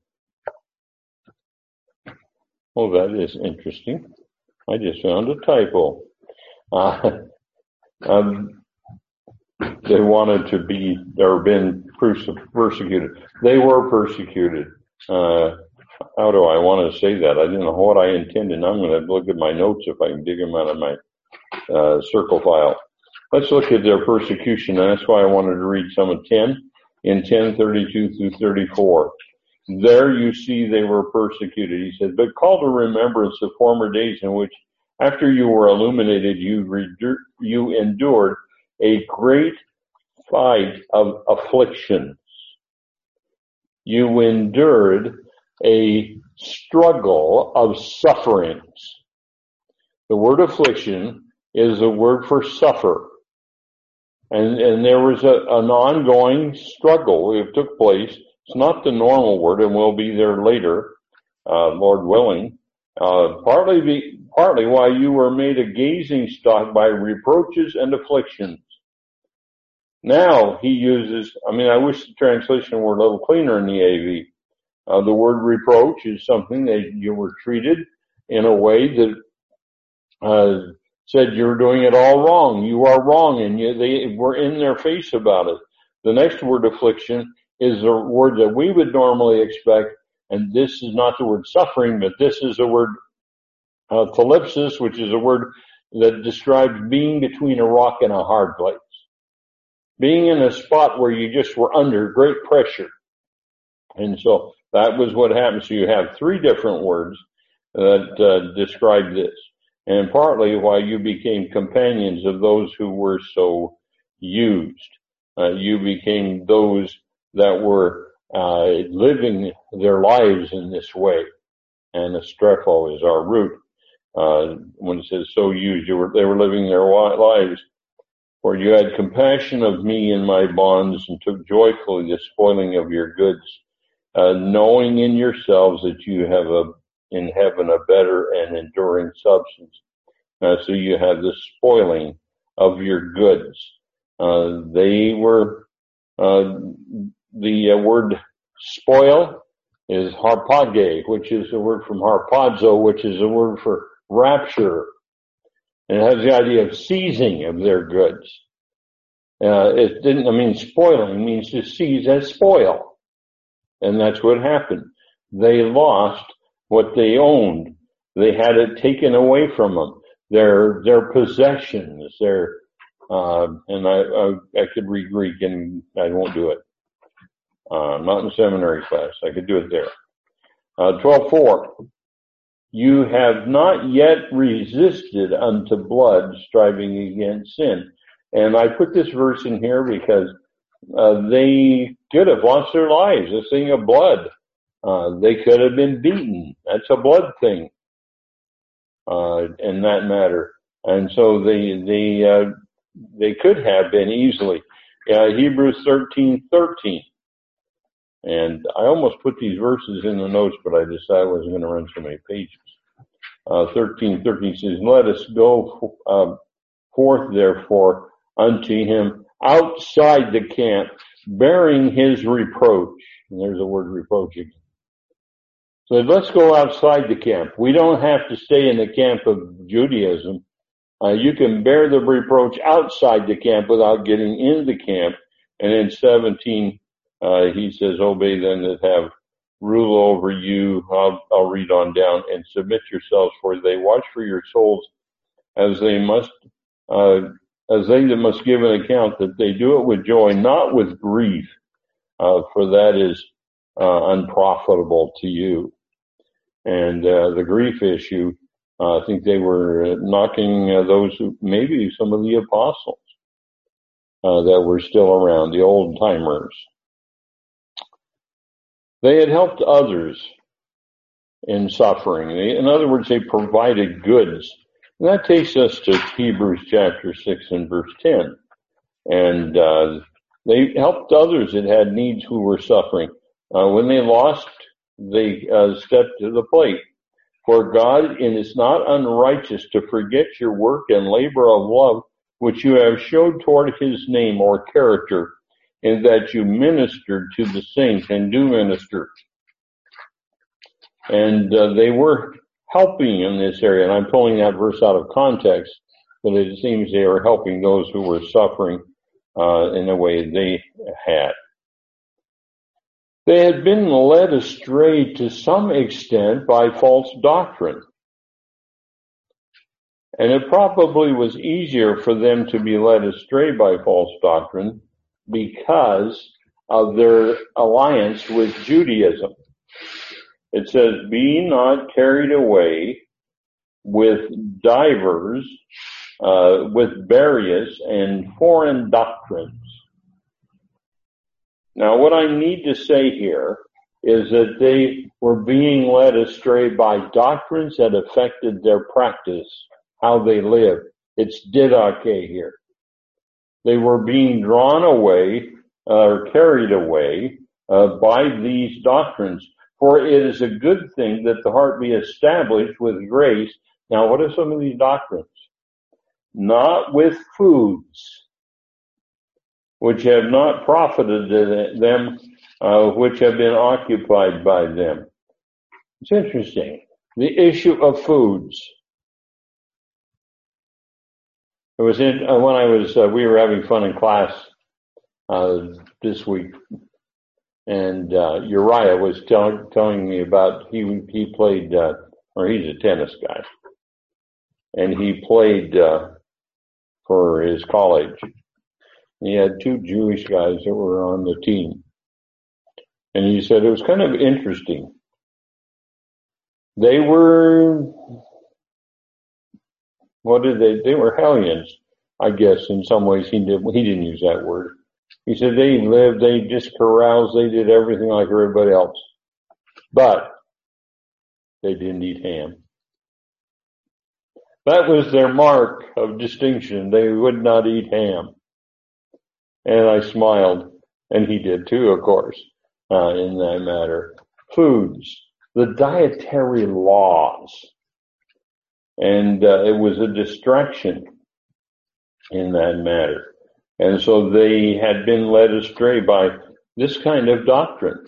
Oh, that is interesting. I just found a typo. Uh, um, they wanted to be, or been persecuted. They were persecuted. Uh, how do I want to say that? I didn't know what I intended. I'm going to look at my notes if I can dig them out of my uh, circle file. Let's look at their persecution, and that's why I wanted to read some of ten, in ten thirty-two through thirty-four. There you see they were persecuted. He said, but call to remembrance the former days in which, after you were illuminated, you, redu- you endured a great fight of afflictions. You endured a struggle of sufferings. The word affliction is a word for suffer. And, and there was a, an ongoing struggle that took place. It's not the normal word, and we'll be there later, uh, Lord willing. Uh, partly, be, partly why you were made a gazing stock by reproaches and afflictions. Now he uses, I mean, I wish the translation were a little cleaner in the A V. Uh, the word reproach is something that you were treated in a way that, uh, said you're doing it all wrong. You are wrong, and you, they were in their face about it. The next word, affliction, is a word that we would normally expect, and this is not the word suffering, but this is a word, uh, thalipsis, which is a word that describes being between a rock and a hard place. Being in a spot where you just were under great pressure. And so that was what happened. So you have three different words that uh, describe this. And partly why you became companions of those who were so used. Uh, you became those that were uh, living their lives in this way. And astrepho is our root. Uh, when it says so used, you were, they were living their lives. For you had compassion of me in my bonds and took joyfully the spoiling of your goods. uh, knowing in yourselves that you have a in heaven a better and enduring substance. Uh, so you have the spoiling of your goods. Uh, they were, uh, the uh, word spoil is harpage, which is a word from harpazo, which is a word for rapture. And it has the idea of seizing of their goods. Uh, it didn't, I mean, spoiling means to seize as spoil. And that's what happened. They lost what they owned. They had it taken away from them. Their, their possessions, their, uh, and I, I, I could read Greek and I won't do it. Uh, not in seminary class. I could do it there. Uh, twelve four. You have not yet resisted unto blood, striving against sin. And I put this verse in here because uh, they could have lost their lives. This thing of blood. Uh, they could have been beaten. That's a blood thing. Uh, in that matter. And so they, they, uh, they could have been easily. Uh, Hebrews thirteen thirteen. And I almost put these verses in the notes, but I decided I wasn't going to run so many pages. Uh, thirteen thirteen says, let us go, uh, forth therefore unto him outside the camp, bearing his reproach. And there's the word reproach again. So let's go outside the camp. We don't have to stay in the camp of Judaism. Uh, you can bear the reproach outside the camp without getting into the camp. And in seventeen, uh, he says, obey them that have rule over you. I'll, I'll read on down. And submit yourselves, for they watch for your souls as they must, uh, as they that must give an account, that they do it with joy, not with grief, uh, for that is uh, unprofitable to you. And uh, the grief issue, uh, I think they were knocking uh, those who, maybe some of the apostles uh, that were still around, the old timers. They had helped others in suffering. They, in other words, they provided goods. And that takes us to Hebrews chapter six and verse ten. And uh, they helped others that had needs who were suffering. Uh, when they lost, they uh, stepped to the plate. For God is not unrighteous to forget your work and labor of love, which you have showed toward his name or character, in that you ministered to the saints and do minister. And uh, they were helping in this area. And I'm pulling that verse out of context, but it seems they were helping those who were suffering uh, in a way they had. They had been led astray to some extent by false doctrine. And it probably was easier for them to be led astray by false doctrine because of their alliance with Judaism. It says, be not carried away with divers, uh, with various and foreign doctrines. Now, what I need to say here is that they were being led astray by doctrines that affected their practice, how they lived. It's didache here. They were being drawn away or uh, carried away uh, by these doctrines. For it is a good thing that the heart be established with grace. Now, what are some of these doctrines? Not with foods, which have not profited them, uh, which have been occupied by them. It's interesting. The issue of foods. It was in, uh, when I was, uh, we were having fun in class, uh, this week, and, uh, Uriah was telling, telling me about, he, he played, uh, or he's a tennis guy, and he played, uh, for his college. He had two Jewish guys that were on the team. And he said it was kind of interesting. They were, what did they, they were hellions, I guess, in some ways. He did, he didn't use that word. He said they lived, they just caroused, they did everything like everybody else. But they didn't eat ham. That was their mark of distinction. They would not eat ham. And I smiled, and he did too, of course. uh, in that matter. Foods, the dietary laws. And uh, it was a distraction in that matter. And so they had been led astray by this kind of doctrine.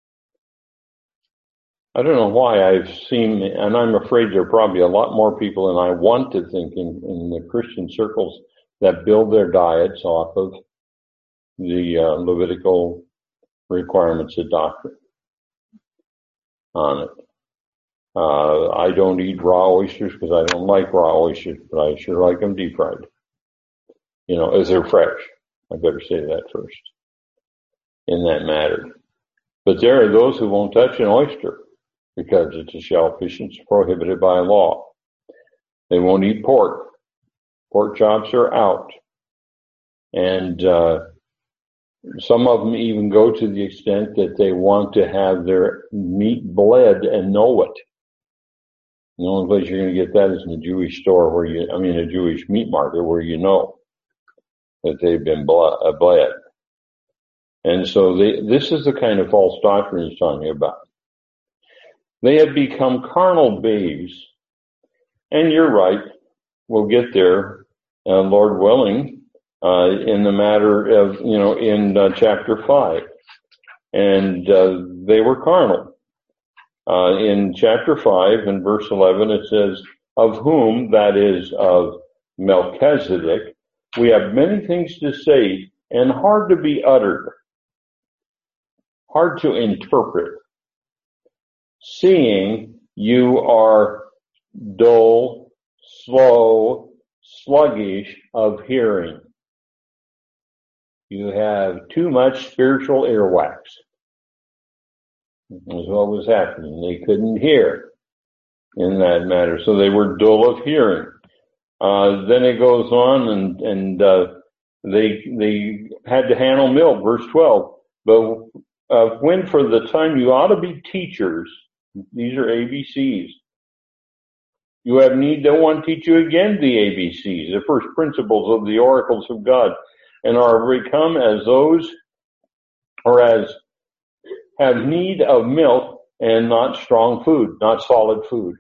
I don't know why I've seen, and I'm afraid there are probably a lot more people than I want to think in, in the Christian circles that build their diets off of the uh, Levitical requirements of doctrine on it. Uh, I don't eat raw oysters because I don't like raw oysters, but I sure like them deep fried. You know, as they're fresh. I better say that first in that matter. But there are those who won't touch an oyster because it's a shellfish and it's prohibited by law. They won't eat pork. Pork chops are out. And uh some of them even go to the extent that they want to have their meat bled and know it. The only place you're going to get that is in a Jewish store where you, I mean, a Jewish meat market where you know that they've been bled. And so they, this is the kind of false doctrine he's talking about. They have become carnal babes. And you're right. We'll get there, uh, Lord willing, uh, in the matter of, you know, in uh, chapter five. And uh, they were carnal. Uh, in chapter five and verse eleven, it says, of whom, that is, of Melchizedek, we have many things to say and hard to be uttered, hard to interpret, seeing you are dull, slow, sluggish of hearing. You have too much spiritual earwax. That's what was happening. They couldn't hear in that matter, so they were dull of hearing. Uh, then it goes on, and and uh, they they had to handle milk. Verse twelve. But uh, when for the time you ought to be teachers, these are A B Cs. You have need no one teach you again the A B Cs, the first principles of the oracles of God, and are become as those, or as have need of milk and not strong food, not solid food.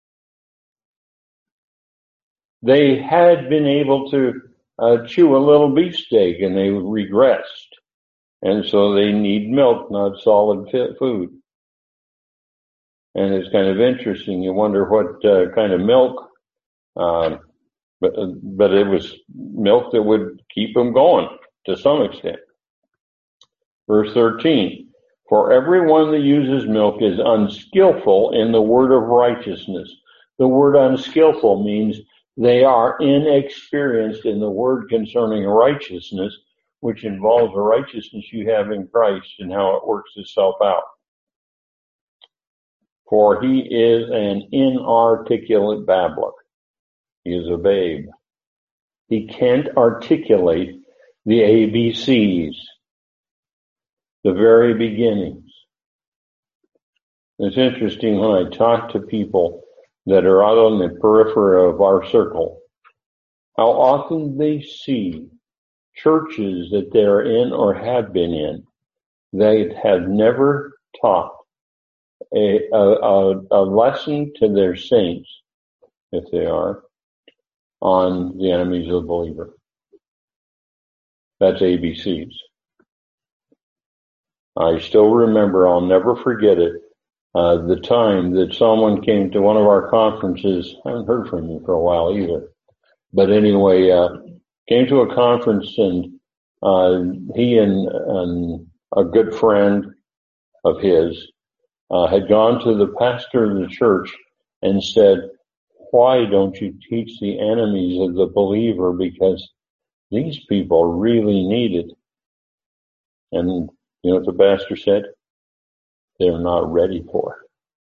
They had been able to uh, chew a little beefsteak and they regressed. And so they need milk, not solid food. And it's kind of interesting. You wonder what uh, kind of milk, uh, but, but it was milk that would keep them going to some extent. Verse thirteen. For everyone that uses milk is unskillful in the word of righteousness. The word unskillful means they are inexperienced in the word concerning righteousness, which involves the righteousness you have in Christ and how it works itself out. For he is an inarticulate babbler. He is a babe. He can't articulate the A B Cs. The very beginnings. It's interesting when I talk to people that are out on the periphery of our circle, how often they see churches that they're in or have been in, they have never taught a, a, a lesson to their saints, if they are, on the enemies of the believer. That's A B Cs. I still remember, I'll never forget it, uh, the time that someone came to one of our conferences. I haven't heard from him for a while either. But anyway, uh, came to a conference and, uh, he and, and a good friend of his, uh, had gone to the pastor of the church and said, why don't you teach the enemies of the believer? Because these people really need it. And you know what the pastor said? They're not ready for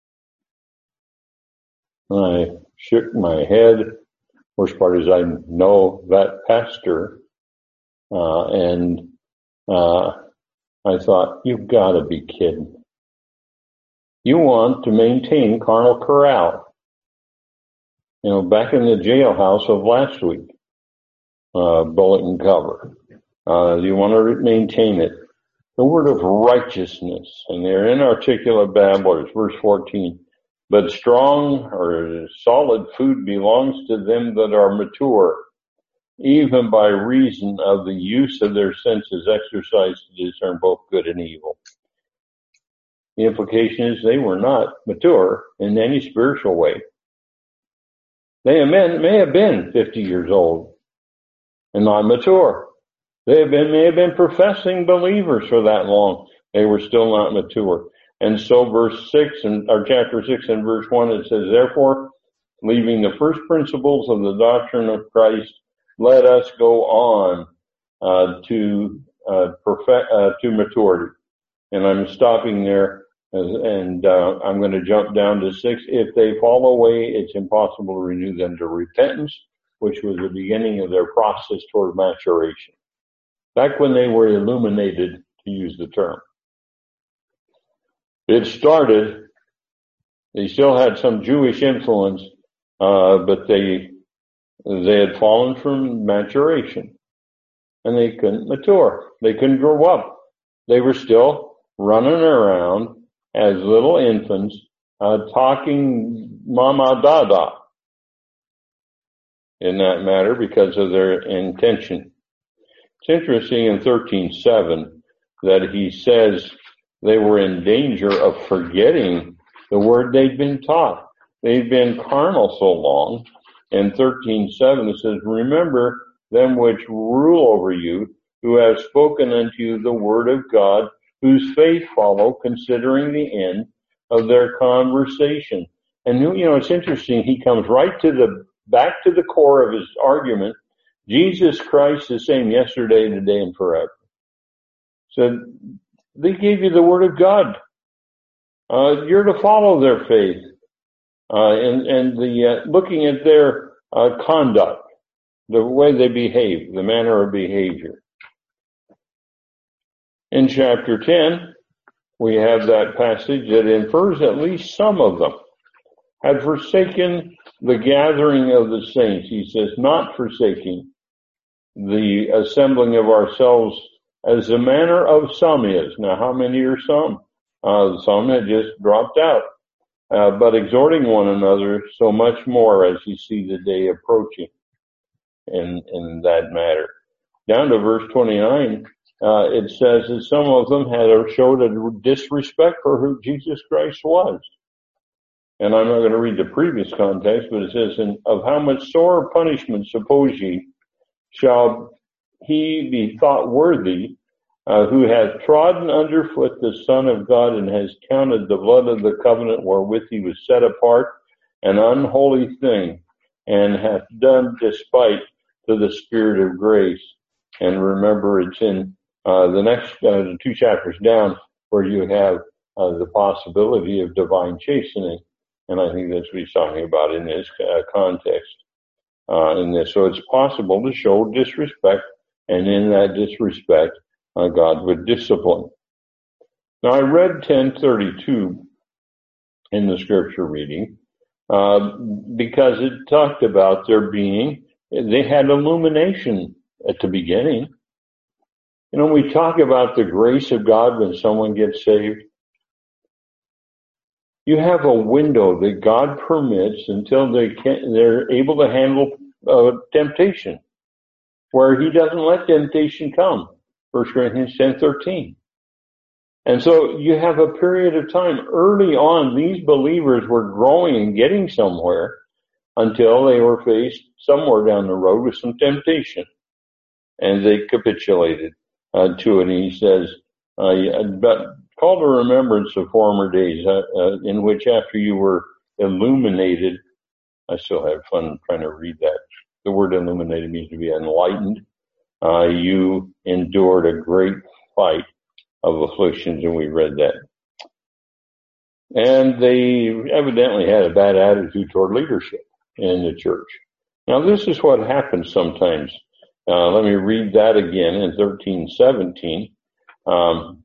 it. I shook my head. Worst part is I know that pastor. Uh, and, uh, I thought, you've got to be kidding. You want to maintain carnal corral. You know, back in the jailhouse of last week, uh, bulletin cover. Uh, you want to maintain it. the word of righteousness, and they're inarticulate babblers. Verse fourteen. But strong or solid food belongs to them that are mature, even by reason of the use of their senses exercised to discern both good and evil. The implication is they were not mature in any spiritual way. They may have been fifty years old and not mature. They have been, may have been professing believers for that long. They were still not mature. And so verse six and or chapter six and verse one, it says, therefore, leaving the first principles of the doctrine of Christ, let us go on uh, to uh, perfect uh, to maturity. And I'm stopping there, and uh, I'm going to jump down to six. If they fall away, it's impossible to renew them to repentance, which was the beginning of their process toward maturation. Back when they were illuminated, to use the term. It started, they still had some Jewish influence, uh, but they, they had fallen from maturation, and they couldn't mature. They couldn't grow up. They were still running around as little infants, uh, talking mama dada in that matter because of their intention. It's interesting in thirteen seven that he says they were in danger of forgetting the word they'd been taught. They'd been carnal so long. In thirteen seven it says, remember them which rule over you, who have spoken unto you the word of God, whose faith follow, considering the end of their conversation. And, you know, it's interesting. He comes right to the, back to the core of his argument. Jesus Christ the same yesterday, today, and forever. So they gave you the word of God. Uh, you're to follow their faith. Uh, and, and the, uh, looking at their, uh, conduct, the way they behave, the manner of behavior. In chapter ten, we have that passage that infers at least some of them had forsaken the gathering of the saints. He says, not forsaking the assembling of ourselves as the manner of some is. Now, how many are some? Uh, some had just dropped out. Uh, but exhorting one another so much more as you see the day approaching in, in that matter. Down to verse twenty-nine, uh, it says that some of them had showed a disrespect for who Jesus Christ was. And I'm not going to read the previous context, but it says, and of how much sore punishment suppose ye shall he be thought worthy, uh, who hath trodden underfoot the Son of God, and has counted the blood of the covenant wherewith he was set apart an unholy thing, and hath done despite to the Spirit of grace. And remember, it's in uh, the next uh, two chapters down where you have uh, the possibility of divine chastening. And I think that's what he's talking about in this uh, context. Uh, in this, so it's possible to show disrespect, and in that disrespect, uh, God would discipline. Now, I read ten thirty-two in the scripture reading uh, because it talked about there being, they had illumination at the beginning. You know, we talk about the grace of God when someone gets saved. You have a window that God permits until they can, they're able to handle uh, temptation, where he doesn't let temptation come. First Corinthians ten thirteen. And so you have a period of time early on, these believers were growing and getting somewhere until they were faced somewhere down the road with some temptation. And they capitulated uh, to it. And he says, uh, but call to remembrance of former days, uh, uh, in which after you were illuminated, I still have fun trying to read that. The word illuminated means to be enlightened. Uh, you endured a great fight of afflictions, and we read that. And they evidently had a bad attitude toward leadership in the church. Now, this is what happens sometimes. Uh, let me read that again in thirteen seventeen. Um,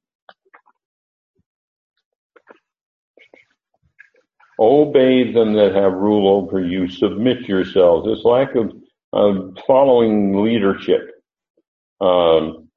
Obey them that have rule over you. Submit yourselves. This lack of, of following leadership um,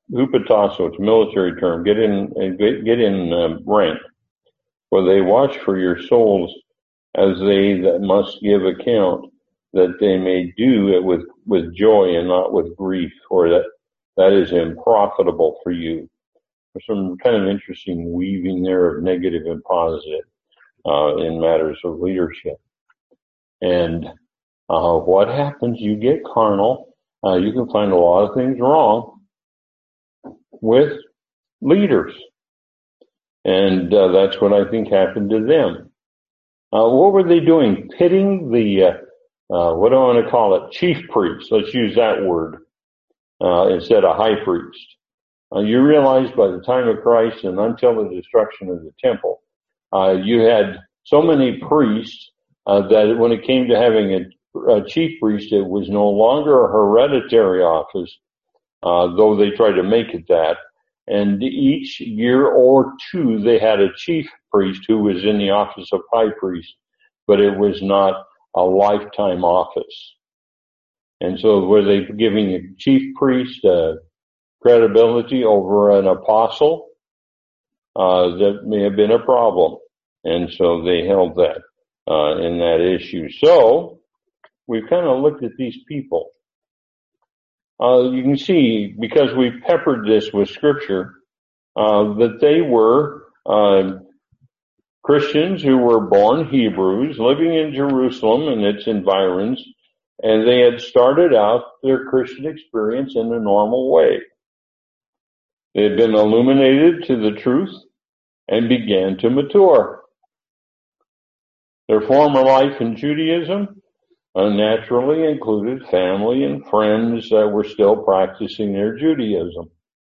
hupotasso, it's a military term, get in, get, get in uh, rank, for they watch for your souls as they that must give account, that they may do it with, with joy and not with grief, or that, that is unprofitable for you. There's some kind of interesting weaving there of negative and positive, uh, in matters of leadership. And, uh, what happens? You get carnal. Uh, you can find a lot of things wrong with leaders. And, uh, that's what I think happened to them. Uh, what were they doing? Pitting the, uh, uh, what do I want to call it? Chief priest. Let's use that word, uh, instead of high priest. Uh, you realize by the time of Christ and until the destruction of the temple, uh, you had so many priests, uh, that when it came to having a, a chief priest, it was no longer a hereditary office, uh, though they tried to make it that. And each year or two, they had a chief priest who was in the office of high priest, but it was not a lifetime office. And so were they giving a chief priest uh, credibility over an apostle? Uh, that may have been a problem. And so they held that uh, in that issue. So we've kind of looked at these people. Uh, you can see, because we've peppered this with scripture, uh, that they were, uh, Christians who were born Hebrews living in Jerusalem and its environs, and they had started out their Christian experience in a normal way. They had been illuminated to the truth and began to mature. Their former life in Judaism naturally included family and friends that were still practicing their Judaism.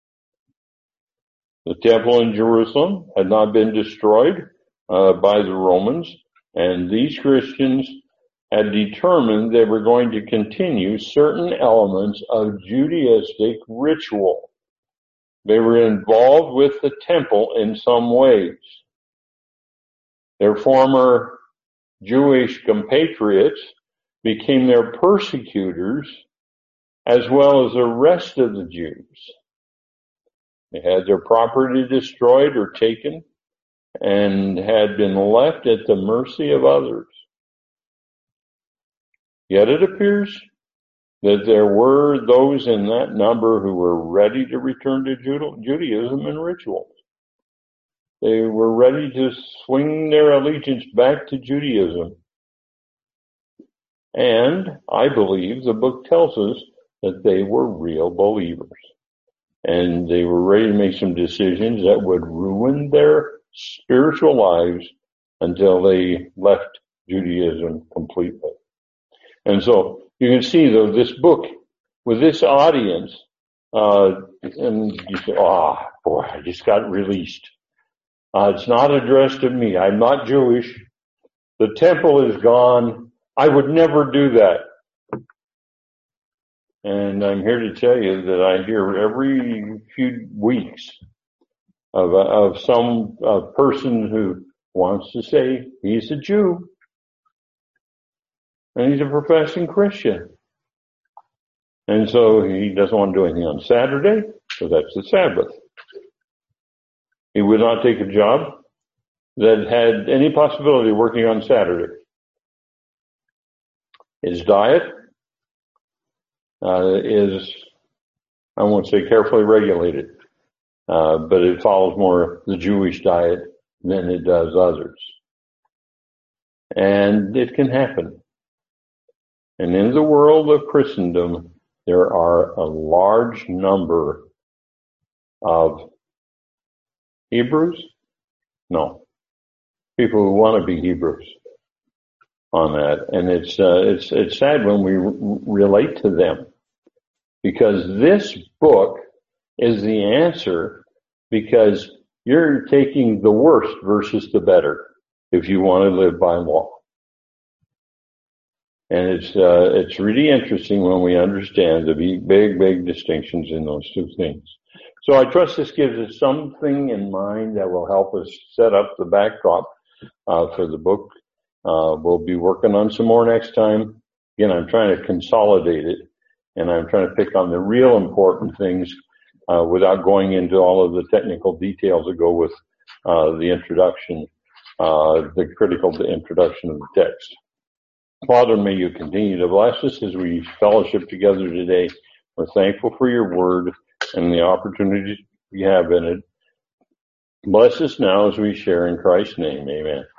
The temple in Jerusalem had not been destroyed uh, by the Romans, and these Christians had determined they were going to continue certain elements of Judaistic ritual. They were involved with the temple in some ways. Their former Jewish compatriots became their persecutors, as well as the rest of the Jews. They had their property destroyed or taken and had been left at the mercy of others. Yet it appears that there were those in that number who were ready to return to Judaism and rituals. They were ready to swing their allegiance back to Judaism. And I believe the book tells us that they were real believers. And they were ready to make some decisions that would ruin their spiritual lives until they left Judaism completely. And so you can see, though, this book with this audience, uh, and you say, oh, boy, I just got released. Uh, it's not addressed to me. I'm not Jewish. The temple is gone. I would never do that. And I'm here to tell you that I hear every few weeks of, of some uh, person who wants to say he's a Jew and he's a professing Christian. And so he doesn't want to do anything on Saturday, so that's the Sabbath. He would not take a job that had any possibility of working on Saturday. His diet uh, is, I won't say carefully regulated, uh, but it follows more the Jewish diet than it does others. And it can happen. And in the world of Christendom, there are a large number of Hebrews? No. People who want to be Hebrews on that. And it's, uh, it's, it's sad when we r- relate to them, because this book is the answer, because you're taking the worst versus the better if you want to live by law. And it's, uh, it's really interesting when we understand the big, big, big distinctions in those two things. So I trust this gives us something in mind that will help us set up the backdrop, uh, for the book. Uh, we'll be working on some more next time. Again, I'm trying to consolidate it, and I'm trying to pick on the real important things uh, without going into all of the technical details that go with uh, the introduction, uh, the critical introduction of the text. Father, may you continue to bless us as we fellowship together today. We're thankful for your word and the opportunities we have in it. Bless us now as we share in Christ's name. Amen.